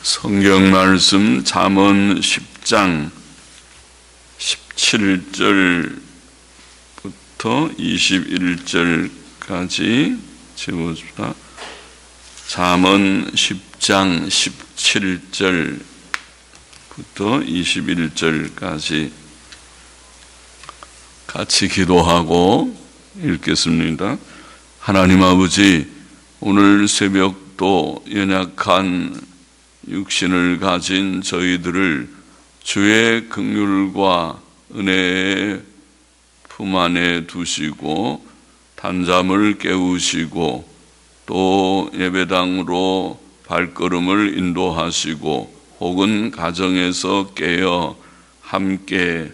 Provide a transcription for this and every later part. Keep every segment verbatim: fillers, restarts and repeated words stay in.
성경 말씀 잠언 십 장 십칠 절부터 이십일 절까지 읽어봅시다. 잠언 십 장 십칠 절부터 이십일 절까지 같이 기도하고 읽겠습니다. 하나님 아버지, 오늘 새벽도 연약한 육신을 가진 저희들을 주의 긍휼과 은혜의 품 안에 두시고 단잠을 깨우시고 또 예배당으로 발걸음을 인도하시고 혹은 가정에서 깨어 함께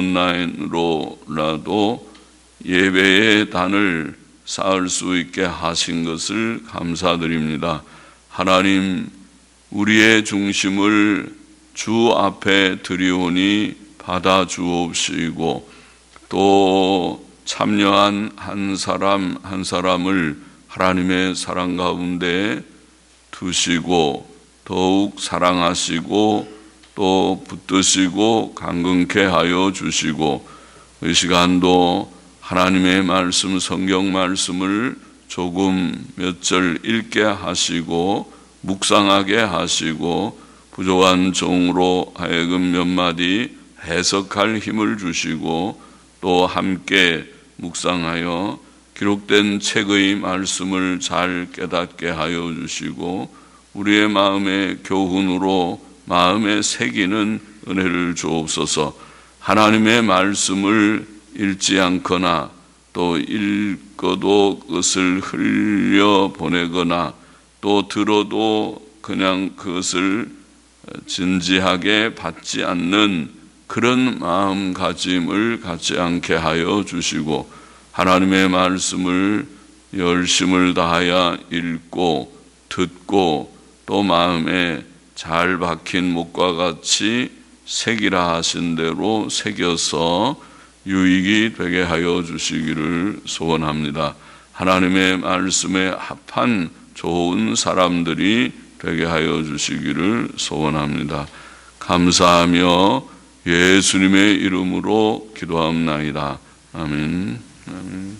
온라인으로라도 예배의 단을 쌓을 수 있게 하신 것을 감사드립니다. 하나님, 우리의 중심을 주 앞에 드리오니 받아 주옵시고 또 참여한 한 사람 한 사람을 하나님의 사랑 가운데 두시고 더욱 사랑하시고 또 붙드시고 강건케 하여 주시고, 이 시간도 하나님의 말씀, 성경 말씀을 조금 몇 절 읽게 하시고 묵상하게 하시고 부족한 종으로 하여금 몇 마디 해석할 힘을 주시고 또 함께 묵상하여 기록된 책의 말씀을 잘 깨닫게 하여 주시고 우리의 마음의 교훈으로 마음에 새기는 은혜를 주옵소서. 하나님의 말씀을 읽지 않거나 또 읽어도 그것을 흘려보내거나 또 들어도 그냥 그것을 진지하게 받지 않는 그런 마음가짐을 갖지 않게 하여 주시고 하나님의 말씀을 열심을 다하여 읽고 듣고 또 마음에 잘 박힌 못과 같이 새기라 하신 대로 새겨서 유익이 되게 하여 주시기를 소원합니다. 하나님의 말씀에 합한 좋은 사람들이 되게 하여 주시기를 소원합니다. 감사하며 예수님의 이름으로 기도합나이다. 아멘. 아멘.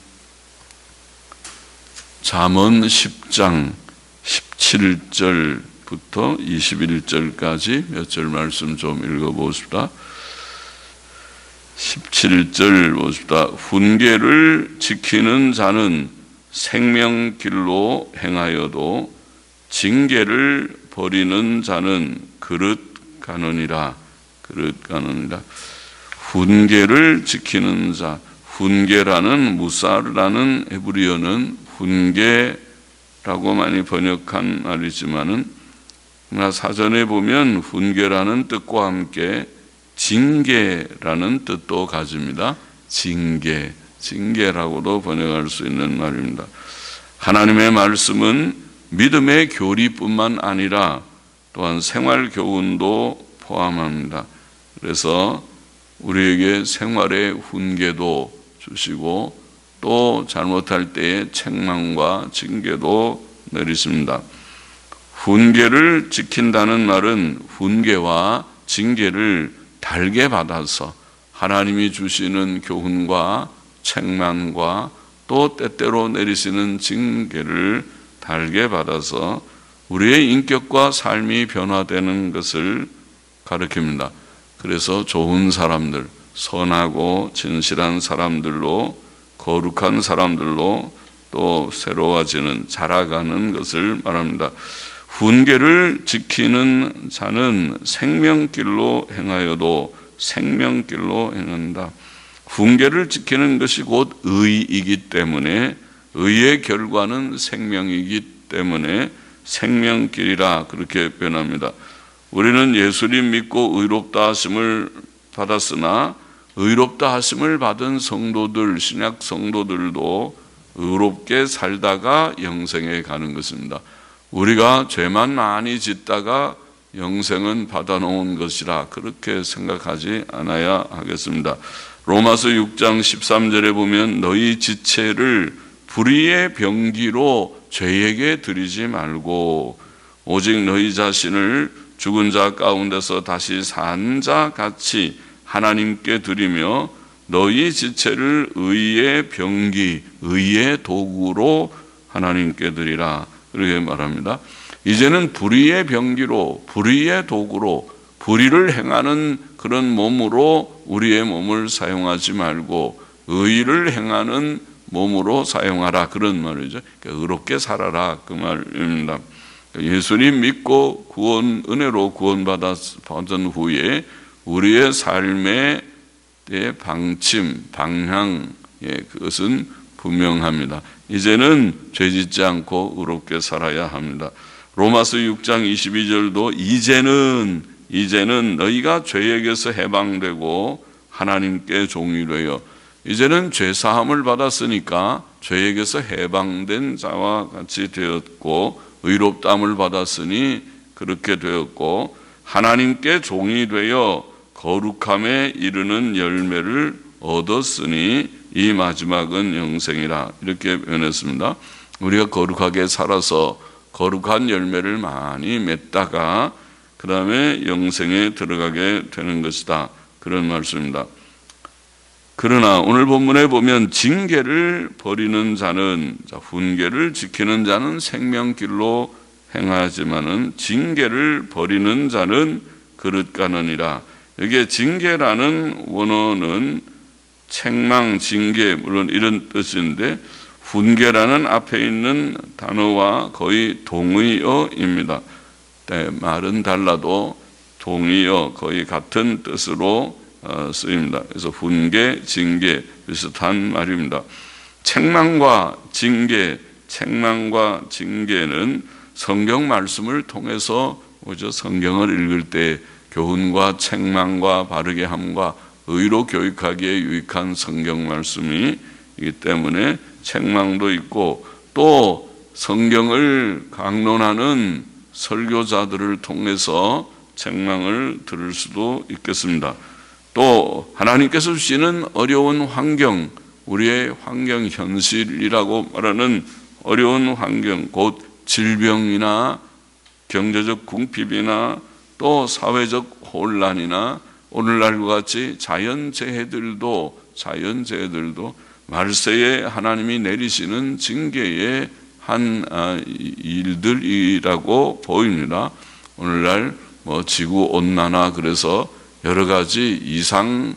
잠언 십 장 십칠 절부터 이십일 절까지 몇 절 말씀 좀 읽어보십시다. 십칠 절 보십시다. 훈계를 지키는 자는 생명길로 행하여도 징계를 버리는 자는 그릇 가느니라. 그릇 가느니라. 훈계를 지키는 자, 훈계라는 무사라는 헤브리어는 훈계라고 많이 번역한 말이지만은 사전에 보면 훈계라는 뜻과 함께 징계라는 뜻도 가집니다. 징계, 징계라고도 번역할 수 있는 말입니다. 하나님의 말씀은 믿음의 교리뿐만 아니라 또한 생활 교훈도 포함합니다. 그래서 우리에게 생활의 훈계도 주시고 또 잘못할 때의 책망과 징계도 내리십니다. 훈계를 지킨다는 말은 훈계와 징계를 달게 받아서 하나님이 주시는 교훈과 책망과 또 때때로 내리시는 징계를 달게 받아서 우리의 인격과 삶이 변화되는 것을 가르칩니다. 그래서 좋은 사람들, 선하고 진실한 사람들로, 거룩한 사람들로 또 새로워지는, 자라가는 것을 말합니다. 훈계를 지키는 자는 생명길로 행하여도 생명길로 행한다. 훈계를 지키는 것이 곧 의이기 때문에 의의 결과는 생명이기 때문에 생명길이라 그렇게 표현합니다. 우리는 예수님 믿고 의롭다 하심을 받았으나 의롭다 하심을 받은 성도들, 신약 성도들도 의롭게 살다가 영생에 가는 것입니다. 우리가 죄만 많이 짓다가 영생은 받아놓은 것이라 그렇게 생각하지 않아야 하겠습니다. 로마서 육 장 십삼 절에 보면 너희 지체를 불의의 병기로 죄에게 드리지 말고 오직 너희 자신을 죽은 자 가운데서 다시 산 자 같이 하나님께 드리며 너희 지체를 의의 병기, 의의 도구로 하나님께 드리라. 그렇게 말합니다. 이제는 불의의 병기로, 불의의 도구로, 불의를 행하는 그런 몸으로 우리의 몸을 사용하지 말고 의를 행하는 몸으로 사용하라. 그런 말이죠. 그러니까 의롭게 살아라. 그 말입니다. 예수님 믿고 구원, 은혜로 구원받은 후에 우리의 삶의 방침, 방향, 예, 그것은 분명합니다. 이제는 죄짓지 않고 의롭게 살아야 합니다. 로마서 육 장 이십이 절도 이제는 이제는 너희가 죄에게서 해방되고 하나님께 종이 되어, 이제는 죄 사함을 받았으니까 죄에게서 해방된 자와 같이 되었고 의롭다함을 받았으니 그렇게 되었고 하나님께 종이 되어 거룩함에 이르는 열매를 얻었으니 이 마지막은 영생이라. 이렇게 변했습니다. 우리가 거룩하게 살아서 거룩한 열매를 많이 맺다가 그 다음에 영생에 들어가게 되는 것이다. 그런 말씀입니다. 그러나 오늘 본문에 보면 징계를 버리는 자는, 훈계를 지키는 자는 생명길로 행하지만은 징계를 버리는 자는 그릇 가느니라. 여기에 징계라는 원어는 책망, 징계, 물론 이런 뜻인데 훈계라는 앞에 있는 단어와 거의 동의어입니다. 네, 말은 달라도 동의어, 거의 같은 뜻으로 쓰입니다. 그래서 훈계, 징계 비슷한 말입니다. 책망과 징계, 책망과 징계는 성경 말씀을 통해서 오죠. 성경을 읽을 때 교훈과 책망과 바르게 함과 의로 교육하기에 유익한 성경 말씀이기 때문에 책망도 있고, 또 성경을 강론하는 설교자들을 통해서 책망을 들을 수도 있겠습니다. 또 하나님께서 주시는 어려운 환경, 우리의 환경 현실이라고 말하는 어려운 환경, 곧 질병이나 경제적 궁핍이나 또 사회적 혼란이나 오늘날과 같이 자연재해들도 자연재해들도 말세에 하나님이 내리시는 징계의 한 일들이라고 보입니다. 오늘날 뭐 지구 온난화, 그래서 여러 가지 이상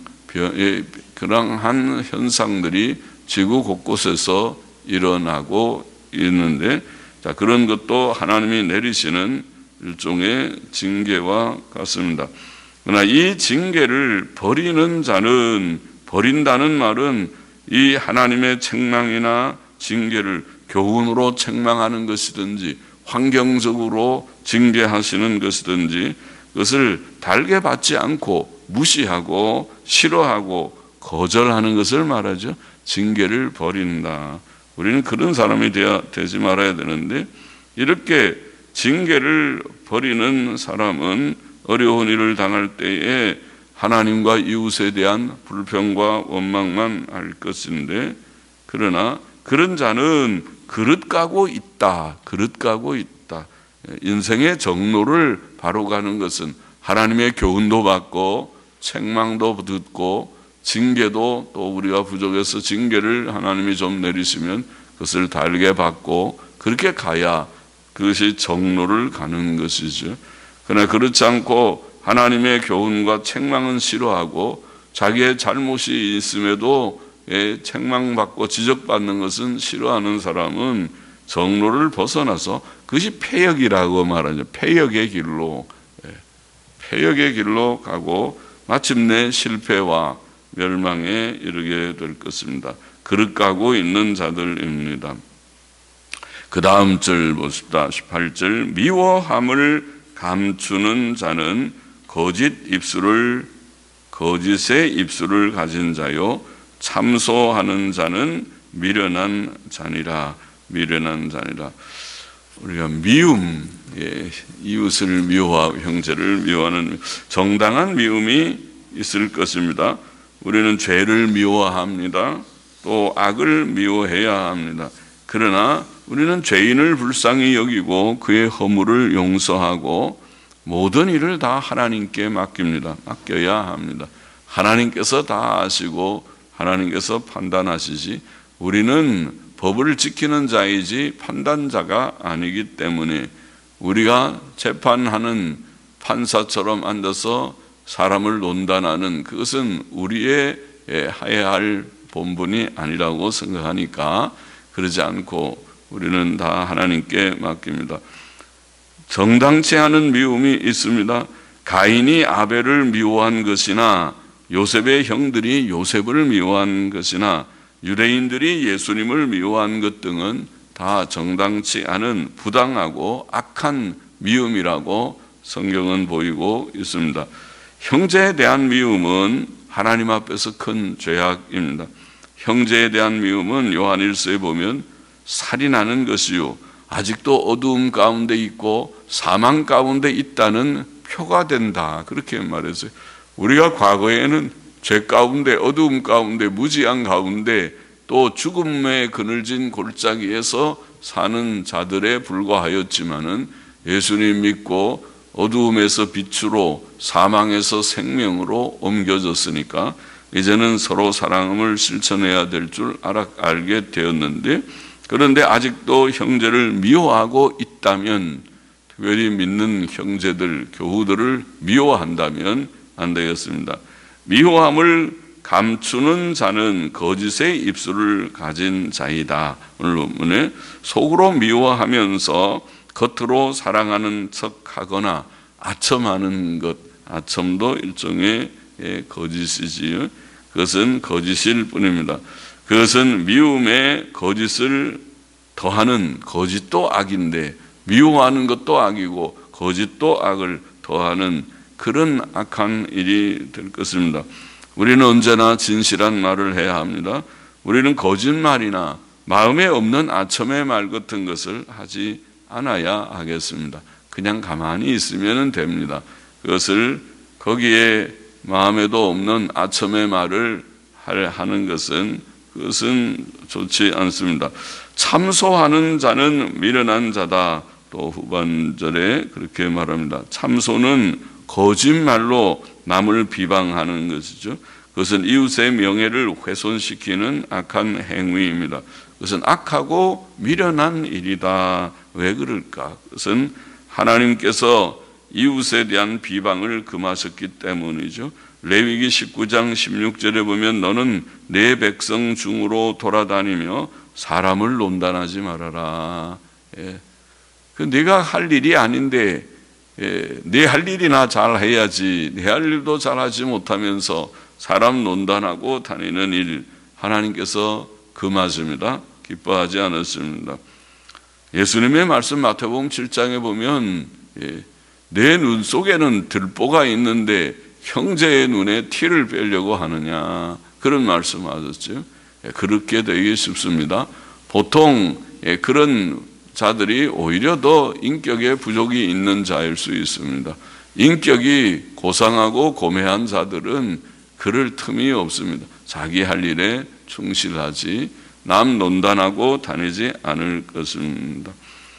그러한 현상들이 지구 곳곳에서 일어나고 있는데, 자, 그런 것도 하나님이 내리시는 일종의 징계와 같습니다. 그러나 이 징계를 버리는 자는, 버린다는 말은 이 하나님의 책망이나 징계를 교훈으로 책망하는 것이든지 환경적으로 징계하시는 것이든지 그것을 달게 받지 않고 무시하고 싫어하고 거절하는 것을 말하죠. 징계를 버린다. 우리는 그런 사람이 되어, 되지 말아야 되는데, 이렇게 징계를 버리는 사람은 어려운 일을 당할 때에 하나님과 이웃에 대한 불평과 원망만 할 것인데, 그러나 그런 자는 그릇 가고 있다. 그릇 가고 있다. 인생의 정로를 바로 가는 것은 하나님의 교훈도 받고 책망도 듣고 징계도, 또 우리가 부족해서 징계를 하나님이 좀 내리시면 그것을 달게 받고 그렇게 가야 그것이 정로를 가는 것이죠. 그러나 그렇지 않고 하나님의 교훈과 책망은 싫어하고 자기의 잘못이 있음에도 책망받고 지적받는 것은 싫어하는 사람은 정로를 벗어나서 그것이 패역이라고 말하죠. 패역의 길로, 패역의 길로 가고 마침내 실패와 멸망에 이르게 될 것입니다. 그릇 가고 있는 자들입니다. 그 다음 절 보십시다. 십팔 절, 미워함을 감추는 자는 거짓 입술을 거짓의 입술을 가진 자요 참소하는 자는 미련한 자니라. 미련한 자니라. 우리가 미움, 예, 이웃을 미워하고 형제를 미워하는 정당한 미움이 있을 것입니다. 우리는 죄를 미워합니다. 또 악을 미워해야 합니다. 그러나 우리는 죄인을 불쌍히 여기고 그의 허물을 용서하고 모든 일을 다 하나님께 맡깁니다. 맡겨야 합니다. 하나님께서 다 아시고 하나님께서 판단하시지 우리는 법을 지키는 자이지 판단자가 아니기 때문에 우리가 재판하는 판사처럼 앉아서 사람을 논단하는 그것은 우리의 해야 할 본분이 아니라고 생각하니까 그러지 않고 우리는 다 하나님께 맡깁니다. 정당치 않은 미움이 있습니다. 가인이 아벨을 미워한 것이나 요셉의 형들이 요셉을 미워한 것이나 유대인들이 예수님을 미워한 것 등은 다 정당치 않은 부당하고 악한 미움이라고 성경은 보이고 있습니다. 형제에 대한 미움은 하나님 앞에서 큰 죄악입니다. 형제에 대한 미움은 요한일서에 보면 살인하는 것이요 아직도 어두움 가운데 있고 사망 가운데 있다는 표가 된다 그렇게 말했어요. 우리가 과거에는 죄 가운데 어두움 가운데 무지한 가운데 또 죽음의 그늘진 골짜기에서 사는 자들에 불과하였지만은 예수님 믿고 어두움에서 빛으로 사망에서 생명으로 옮겨졌으니까 이제는 서로 사랑을 실천해야 될 줄 알게 되었는데 그런데 아직도 형제를 미워하고 있다면 특별히 믿는 형제들, 교우들을 미워한다면 안 되겠습니다. 미워함을 감추는 자는 거짓의 입술을 가진 자이다. 오늘 본문에 속으로 미워하면서 겉으로 사랑하는 척하거나 아첨하는 것, 아첨도 일종의 거짓이지요. 그것은 거짓일 뿐입니다. 그것은 미움에 거짓을 더하는 거짓도 악인데 미워하는 것도 악이고 거짓도 악을 더하는 그런 악한 일이 될 것입니다. 우리는 언제나 진실한 말을 해야 합니다. 우리는 거짓말이나 마음에 없는 아첨의 말 같은 것을 하지 않아야 하겠습니다. 그냥 가만히 있으면 됩니다. 그것을 거기에 마음에도 없는 아첨의 말을 하는 것은 그것은 좋지 않습니다. 참소하는 자는 미련한 자다. 또 후반절에 그렇게 말합니다. 참소는 거짓말로 남을 비방하는 것이죠. 그것은 이웃의 명예를 훼손시키는 악한 행위입니다. 그것은 악하고 미련한 일이다. 왜 그럴까? 그것은 하나님께서 이웃에 대한 비방을 금하셨기 때문이죠. 레위기 십구 장 십육 절에 보면 너는 내 백성 중으로 돌아다니며 사람을 논단하지 말아라. 예. 그 네가 할 일이 아닌데 예, 네 할 일이나 잘 해야지. 네 할 일도 잘하지 못하면서 사람 논단하고 다니는 일 하나님께서 금하십니다. 기뻐하지 않았습니다. 예수님의 말씀 마태복음 칠 장에 보면 예, 내 눈 속에는 들보가 있는데 형제의 눈에 티를 빼려고 하느냐 그런 말씀하셨죠. 예, 그렇게 되기 쉽습니다. 보통 예, 그런 자들이 오히려 더 인격에 부족이 있는 자일 수 있습니다. 인격이 고상하고 고매한 자들은 그럴 틈이 없습니다. 자기 할 일에 충실하지 남 논단하고 다니지 않을 것입니다.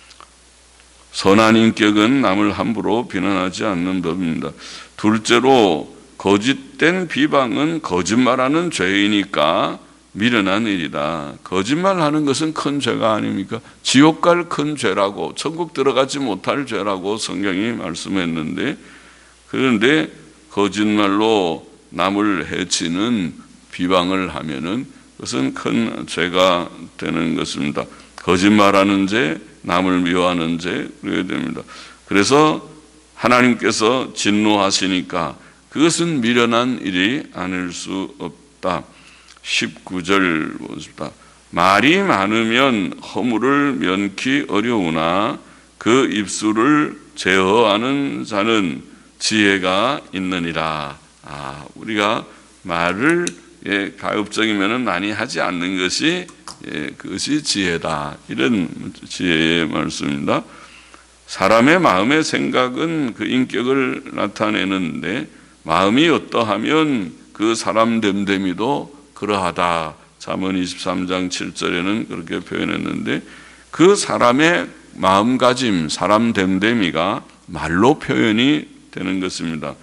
선한 인격은 남을 함부로 비난하지 않는 법입니다. 둘째로 거짓된 비방은 거짓말하는 죄이니까 미련한 일이다. 거짓말하는 것은 큰 죄가 아닙니까? 지옥 갈 큰 죄라고 천국 들어가지 못할 죄라고 성경이 말씀했는데 그런데 거짓말로 남을 해치는 비방을 하면은 그것은 큰 죄가 되는 것입니다. 거짓말하는 죄, 남을 미워하는 죄 그래야 됩니다. 그래서 하나님께서 진노하시니까 그것은 미련한 일이 아닐 수 없다. 십구 절 보십시다. 말이 많으면 허물을 면키 어려우나 그 입술을 제어하는 자는 지혜가 있느니라. 아, 우리가 말을 예, 가급적이면 많이 하지 않는 것이 예, 그것이 지혜다. 이런 지혜의 말씀입니다. 사람의 마음의 생각은 그 인격을 나타내는데 마음이 어떠하면 그 사람 됨됨이도 그러하다. 잠언 이십삼 장 칠 절에는 그렇게 표현했는데 그 사람의 마음가짐, 사람 됨됨이가 말로 표현이 되는 것입니다.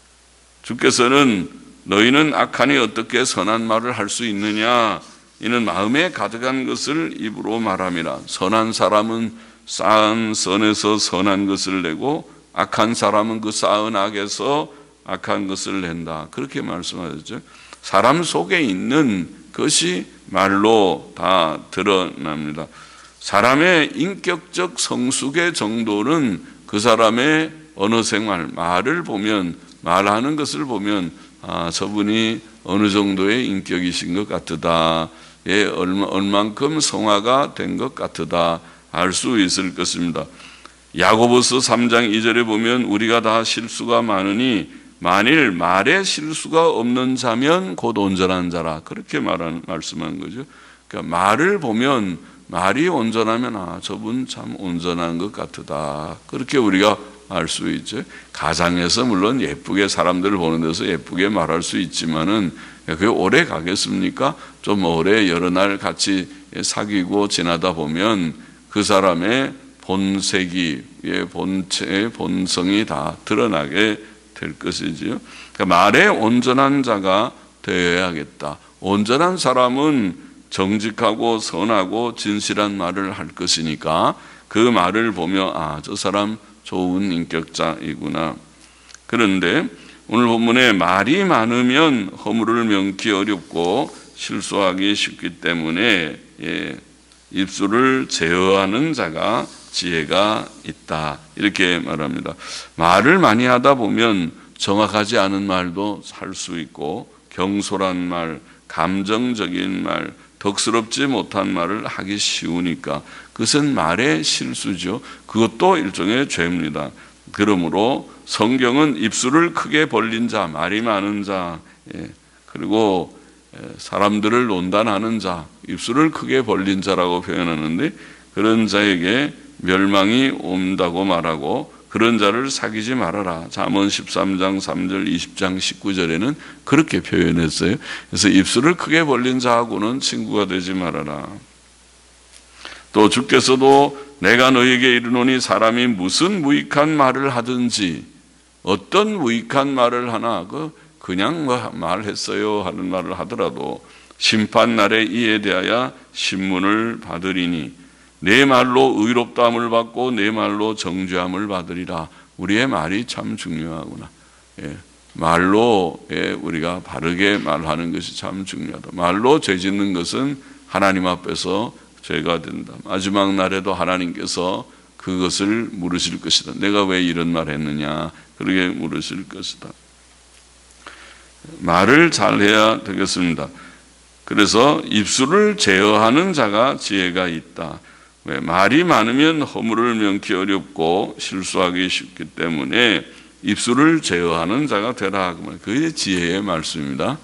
주께서는 너희는 악하니 어떻게 선한 말을 할 수 있느냐, 이는 마음에 가득한 것을 입으로 말함이라. 선한 사람은 쌓은 선에서 선한 것을 내고 악한 사람은 그 쌓은 악에서 악한 것을 낸다. 그렇게 말씀하셨죠. 사람 속에 있는 것이 말로 다 드러납니다. 사람의 인격적 성숙의 정도는 그 사람의 언어 생활, 말을 보면, 말하는 것을 보면 아, 저분이 어느 정도의 인격이신 것 같으다, 예, 얼마, 얼만큼 성화가 된 것 같으다 알 수 있을 것입니다. 야고보서 삼 장 이 절에 보면 우리가 다 실수가 많으니 만일 말에 실수가 없는 자면 곧 온전한 자라, 그렇게 말하는, 말씀하는 거죠. 그러니까 말을 보면, 말이 온전하면 아, 저분 참 온전한 것 같으다, 그렇게 우리가 알 수 있죠. 가장에서 물론 예쁘게 사람들을 보는 데서 예쁘게 말할 수 있지만은 그게 오래 가겠습니까? 좀 오래 여러 날 같이 사귀고 지나다 보면 그 사람의 본색이, 본체의 본성이 다 드러나게 될 것이지요. 그러니까 말에 온전한 자가 되어야겠다. 온전한 사람은 정직하고 선하고 진실한 말을 할 것이니까 그 말을 보며 아, 저 사람 좋은 인격자이구나. 그런데 오늘 본문에 말이 많으면 허물을 명기 어렵고 실수하기 쉽기 때문에 예, 입술을 제어하는 자가 지혜가 있다, 이렇게 말합니다. 말을 많이 하다 보면 정확하지 않은 말도 할 수 있고 경솔한 말, 감정적인 말, 덕스럽지 못한 말을 하기 쉬우니까 그것은 말의 실수죠. 그것도 일종의 죄입니다. 그러므로 성경은 입술을 크게 벌린 자, 말이 많은 자, 예, 그리고 사람들을 논단하는 자, 입술을 크게 벌린 자라고 표현하는데 그런 자에게 멸망이 온다고 말하고 그런 자를 사귀지 말아라. 잠언 십삼 장 삼 절, 이십 장 십구 절에는 그렇게 표현했어요. 그래서 입술을 크게 벌린 자하고는 친구가 되지 말아라. 또 주께서도 내가 너에게 이르노니 사람이 무슨 무익한 말을 하든지, 어떤 무익한 말을 하나 그 그냥 뭐 말했어요 하는 말을 하더라도 심판날에 이에 대하여 신문을 받으리니 내 말로 의롭다함을 받고 내 말로 정죄함을 받으리라. 우리의 말이 참 중요하구나. 예, 말로 예, 우리가 바르게 말하는 것이 참 중요하다. 말로 죄 짓는 것은 하나님 앞에서 죄가 된다. 마지막 날에도 하나님께서 그것을 물으실 것이다. 내가 왜 이런 말 했느냐, 그렇게 물으실 것이다. 말을 잘해야 되겠습니다. 그래서 입술을 제어하는 자가 지혜가 있다. 왜? 말이 많으면 허물을 명기 어렵고 실수하기 쉽기 때문에 입술을 제어하는 자가 되라. 그게 지혜의 말씀입니다.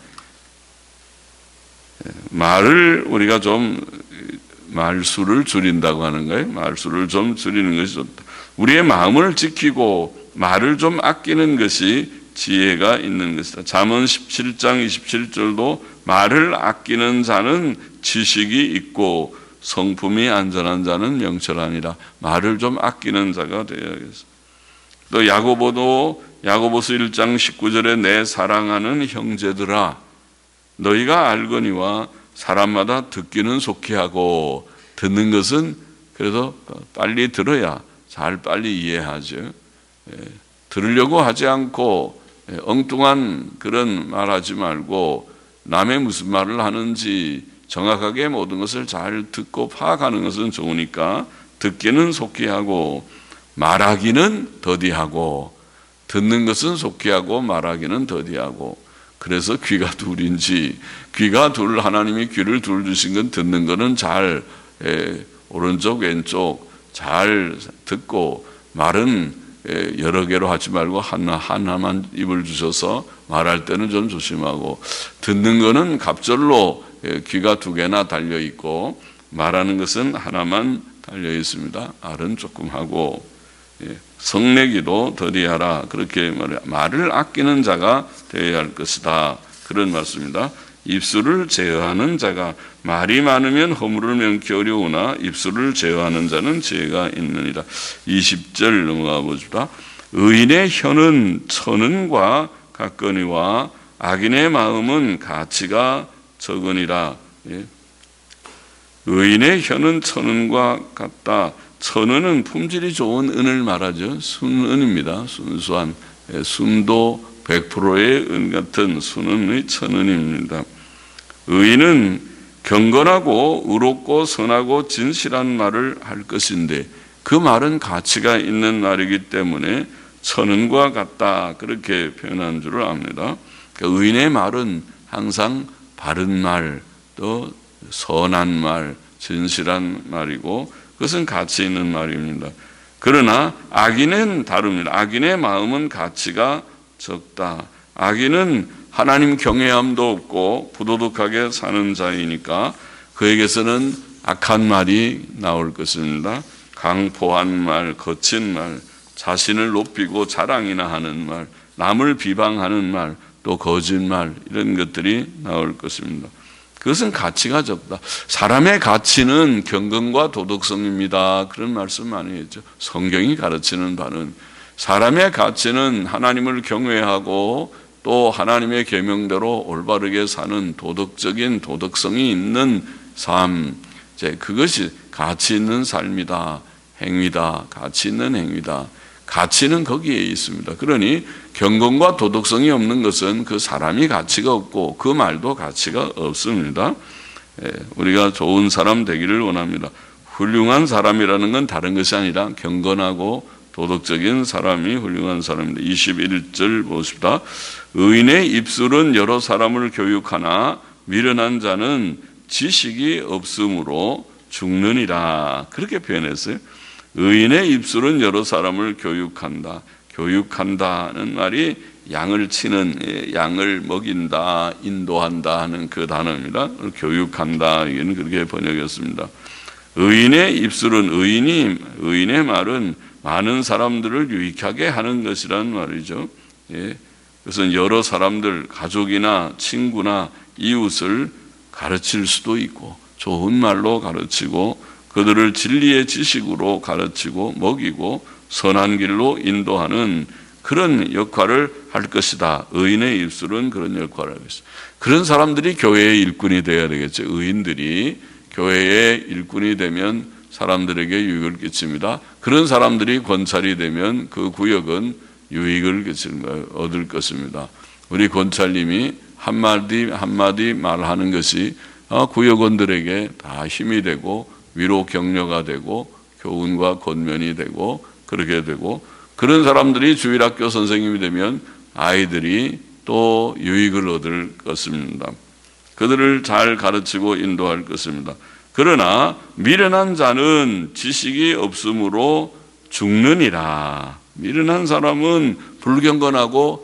말을 우리가 좀 말수를 줄인다고 하는 거예요. 말수를 좀 줄이는 것이 좋다. 우리의 마음을 지키고 말을 좀 아끼는 것이 지혜가 있는 것이다. 잠언 십칠 장 이십칠 절도 말을 아끼는 자는 지식이 있고 성품이 안전한 자는 명철하니라. 말을 좀 아끼는 자가 되어야겠어. 또 야고보도 야고보서 일 장 십구 절에 내 사랑하는 형제들아 너희가 알거니와 사람마다 듣기는 속히 하고, 듣는 것은 그래서 빨리 들어야 잘 빨리 이해하죠. 예, 들으려고 하지 않고 예, 엉뚱한 그런 말하지 말고 남의 무슨 말을 하는지 정확하게 모든 것을 잘 듣고 파악하는 것은 좋으니까 듣기는 속히 하고 말하기는 더디하고, 듣는 것은 속히 하고 말하기는 더디하고. 그래서 귀가 둘인지, 귀가 둘, 하나님이 귀를 둘 주신 건 듣는 거는 잘 에, 오른쪽 왼쪽 잘 듣고, 말은 에, 여러 개로 하지 말고 하나, 하나만 입을 주셔서 말할 때는 좀 조심하고, 듣는 거는 갑절로 에, 귀가 두 개나 달려 있고 말하는 것은 하나만 달려 있습니다. 말은 조금 하고 예, 성내기도 더디하라. 그렇게 말해 말을 아끼는 자가 되어야 할 것이다. 그런 말씀입니다. 입술을 제어하는 자가, 말이 많으면 허물을 명기 어려우나 입술을 제어하는 자는 지혜가 있느니라. 이십 절 넘어가 보십시다. 의인의 혀는 천은과 같거니와 악인의 마음은 가치가 적으니라. 예. 의인의 혀는 천은과 같다. 천은은 품질이 좋은 은을 말하죠. 순은입니다. 순수한 예, 순도 백 퍼센트의 은 같은 순은의 천은입니다. 의인은 경건하고 의롭고 선하고 진실한 말을 할 것인데 그 말은 가치가 있는 말이기 때문에 천은과 같다 그렇게 표현한 줄 압니다. 그러니까 의인의 말은 항상 바른 말, 또 선한 말, 진실한 말이고 그것은 가치 있는 말입니다. 그러나 악인은 다릅니다. 악인의 마음은 가치가 적다. 악인은 하나님 경외함도 없고 부도덕하게 사는 자이니까 그에게서는 악한 말이 나올 것입니다. 강포한 말, 거친 말, 자신을 높이고 자랑이나 하는 말, 남을 비방하는 말, 또 거짓말 이런 것들이 나올 것입니다. 그것은 가치가 적다. 사람의 가치는 경건과 도덕성입니다. 그런 말씀 많이 했죠. 성경이 가르치는 바는 사람의 가치는 하나님을 경외하고 또 하나님의 계명대로 올바르게 사는 도덕적인 도덕성이 있는 삶, 이제 그것이 가치 있는 삶이다. 행위다. 가치 있는 행위다. 가치는 거기에 있습니다. 그러니 경건과 도덕성이 없는 것은 그 사람이 가치가 없고 그 말도 가치가 없습니다. 우리가 좋은 사람 되기를 원합니다. 훌륭한 사람이라는 건 다른 것이 아니라 경건하고 도덕적인 사람이 훌륭한 사람입니다. 이십일 절 보십시다. 의인의 입술은 여러 사람을 교육하나 미련한 자는 지식이 없으므로 죽느니라. 그렇게 표현했어요. 의인의 입술은 여러 사람을 교육한다. 교육한다는 말이 양을 치는, 양을 먹인다, 인도한다 하는 그 단어입니다. 교육한다, 이건 그렇게 번역했습니다. 의인의 입술은, 의인이, 의인의 말은 많은 사람들을 유익하게 하는 것이란 말이죠. 예. 그것은 여러 사람들, 가족이나 친구나 이웃을 가르칠 수도 있고, 좋은 말로 가르치고, 그들을 진리의 지식으로 가르치고, 먹이고, 선한 길로 인도하는 그런 역할을 할 것이다. 의인의 입술은 그런 역할을 하고 있어요. 그런 사람들이 교회의 일꾼이 되어야 되겠죠. 의인들이 교회의 일꾼이 되면 사람들에게 유익을 끼칩니다. 그런 사람들이 권찰이 되면 그 구역은 유익을 끼칠, 얻을 것입니다. 우리 권찰님이 한마디 한마디 말하는 것이 구역원들에게 다 힘이 되고 위로 격려가 되고 교훈과 권면이 되고 그렇게 되고, 그런 사람들이 주일학교 선생님이 되면 아이들이 또 유익을 얻을 것입니다. 그들을 잘 가르치고 인도할 것입니다. 그러나 미련한 자는 지식이 없으므로 죽느니라. 미련한 사람은 불경건하고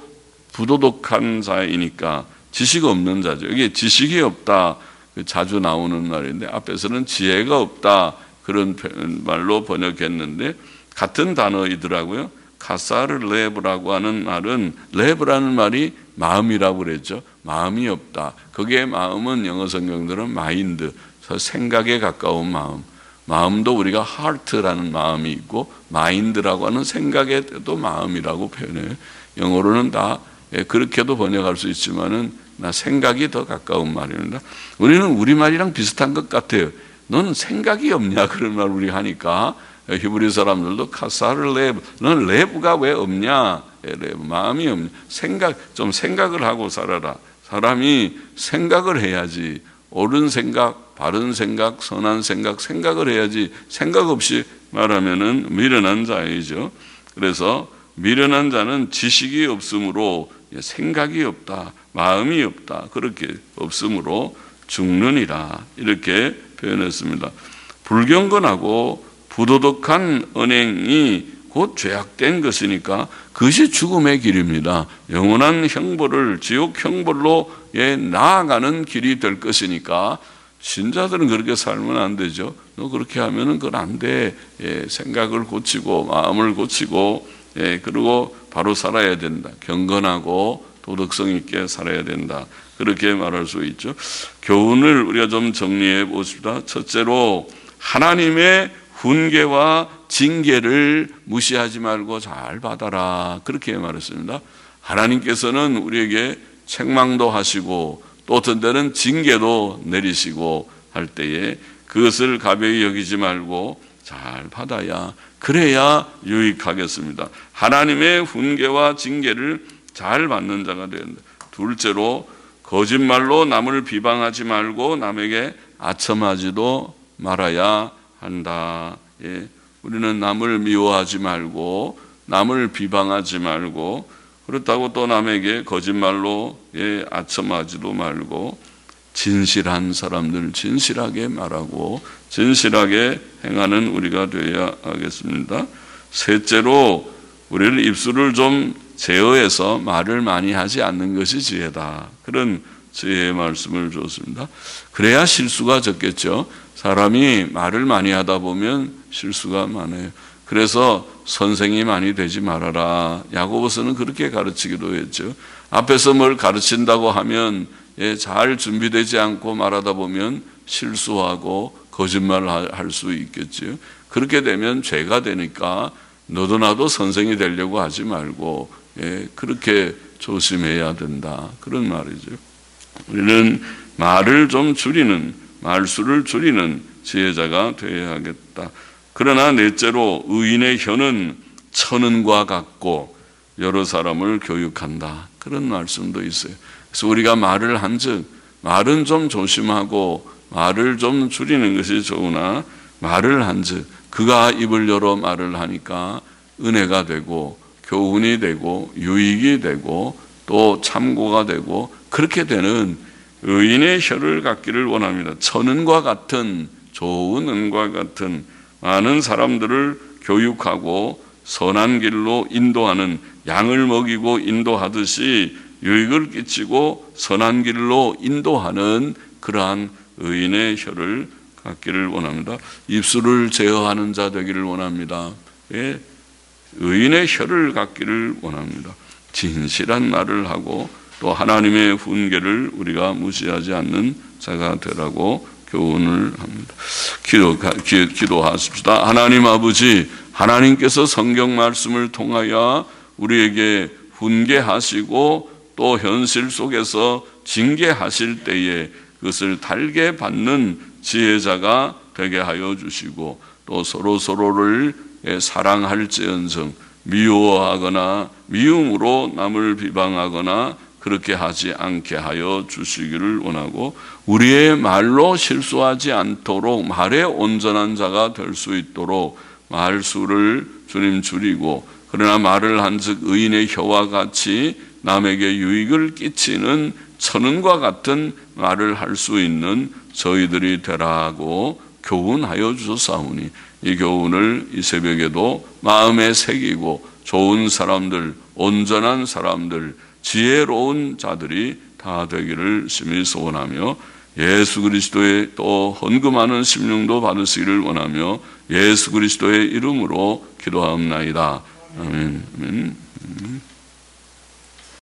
부도덕한 자이니까 지식 없는 자죠. 이게 지식이 없다 자주 나오는 말인데 앞에서는 지혜가 없다 그런 말로 번역했는데 같은 단어이더라고요. 카사르 레브라고 하는 말은, 레브라는 말이 마음이라고 그랬죠. 마음이 없다. 거기에 마음은 영어 성경들은 마인드, 생각에 가까운 마음. 마음도 우리가 heart라는 마음이 있고 마인드라고 하는 생각에도 마음이라고 표현해요. 영어로는 다 그렇게도 번역할 수 있지만은 나 생각이 더 가까운 말입니다. 우리는 우리말이랑 비슷한 것 같아요. 너는 생각이 없냐 그런 말 우리 하니까 히브리 사람들도 카사르 레브, 너는 레브가 왜 없냐? 레브, 마음이 없냐? 생각, 좀 생각을 하고 살아라. 사람이 생각을 해야지. 옳은 생각, 바른 생각, 선한 생각, 생각을 해야지. 생각 없이 말하면은 미련한 자이죠. 그래서 미련한 자는 지식이 없으므로 생각이 없다, 마음이 없다, 그렇게 없으므로 죽느니라. 이렇게 표현했습니다. 불경건하고 부도덕한 언행이 곧 죄악된 것이니까 그것이 죽음의 길입니다. 영원한 형벌을, 지옥 형벌로 예, 나아가는 길이 될 것이니까 신자들은 그렇게 살면 안 되죠. 너 그렇게 하면은 그건 안 돼. 예, 생각을 고치고 마음을 고치고 예, 그리고 바로 살아야 된다. 경건하고 도덕성 있게 살아야 된다. 그렇게 말할 수 있죠. 교훈을 우리가 좀 정리해 보십시다. 첫째로 하나님의 훈계와 징계를 무시하지 말고 잘 받아라. 그렇게 말했습니다. 하나님께서는 우리에게 책망도 하시고 또 어떤 때는 징계도 내리시고 할 때에 그것을 가벼이 여기지 말고 잘 받아야, 그래야 유익하겠습니다. 하나님의 훈계와 징계를 잘 받는 자가 된다. 둘째로 거짓말로 남을 비방하지 말고 남에게 아첨하지도 말아야 한다. 예. 우리는 남을 미워하지 말고 남을 비방하지 말고 그렇다고 또 남에게 거짓말로 예, 아첨하지도 말고 진실한 사람들 진실하게 말하고 진실하게 행하는 우리가 되어야 하겠습니다. 셋째로 우리는 입술을 좀 제어해서 말을 많이 하지 않는 것이 지혜다. 그런 지혜의 말씀을 줬습니다. 그래야 실수가 적겠죠. 사람이 말을 많이 하다 보면 실수가 많아요. 그래서 선생이 많이 되지 말아라. 야고보서는 그렇게 가르치기도 했죠. 앞에서 뭘 가르친다고 하면 예, 잘 준비되지 않고 말하다 보면 실수하고 거짓말을 할 수 있겠죠. 그렇게 되면 죄가 되니까 너도 나도 선생이 되려고 하지 말고 예, 그렇게 조심해야 된다. 그런 말이죠. 우리는 말을 좀 줄이는, 말수를 줄이는 지혜자가 되어야 하겠다. 그러나 넷째로 의인의 혀는 천은과 같고 여러 사람을 교육한다. 그런 말씀도 있어요. 그래서 우리가 말을 한즉 말은 좀 조심하고 말을 좀 줄이는 것이 좋으나 말을 한즉 그가 입을 열어 말을 하니까 은혜가 되고 교훈이 되고 유익이 되고 또 참고가 되고 그렇게 되는 의인의 혀를 갖기를 원합니다. 천은과 같은 좋은 은과 같은 많은 사람들을 교육하고 선한 길로 인도하는, 양을 먹이고 인도하듯이 유익을 끼치고 선한 길로 인도하는 그러한 의인의 혀를 갖기를 원합니다. 입술을 제어하는 자 되기를 원합니다. 예, 의인의 혀를 갖기를 원합니다. 진실한 말을 하고 또 하나님의 훈계를 우리가 무시하지 않는 자가 되라고 교훈을 합니다. 기도, 기, 기도하십시다. 하나님 아버지, 하나님께서 성경 말씀을 통하여 우리에게 훈계하시고 또 현실 속에서 징계하실 때에 그것을 달게 받는 지혜자가 되게 하여 주시고 또 서로 서로를 사랑할지언정 미워하거나 미움으로 남을 비방하거나 그렇게 하지 않게 하여 주시기를 원하고 우리의 말로 실수하지 않도록 말에 온전한 자가 될 수 있도록 말수를 주님 줄이고 그러나 말을 한즉 의인의 혀와 같이 남에게 유익을 끼치는 천은과 같은 말을 할 수 있는 저희들이 되라고 교훈하여 주셨사오니 이 교훈을 이 새벽에도 마음에 새기고 좋은 사람들, 온전한 사람들, 지혜로운 자들이 다 되기를 심히 소원하며 예수 그리스도의 또 헌금하는 심령도 받으시기를 원하며 예수 그리스도의 이름으로 기도하옵나이다. 아멘. 아멘.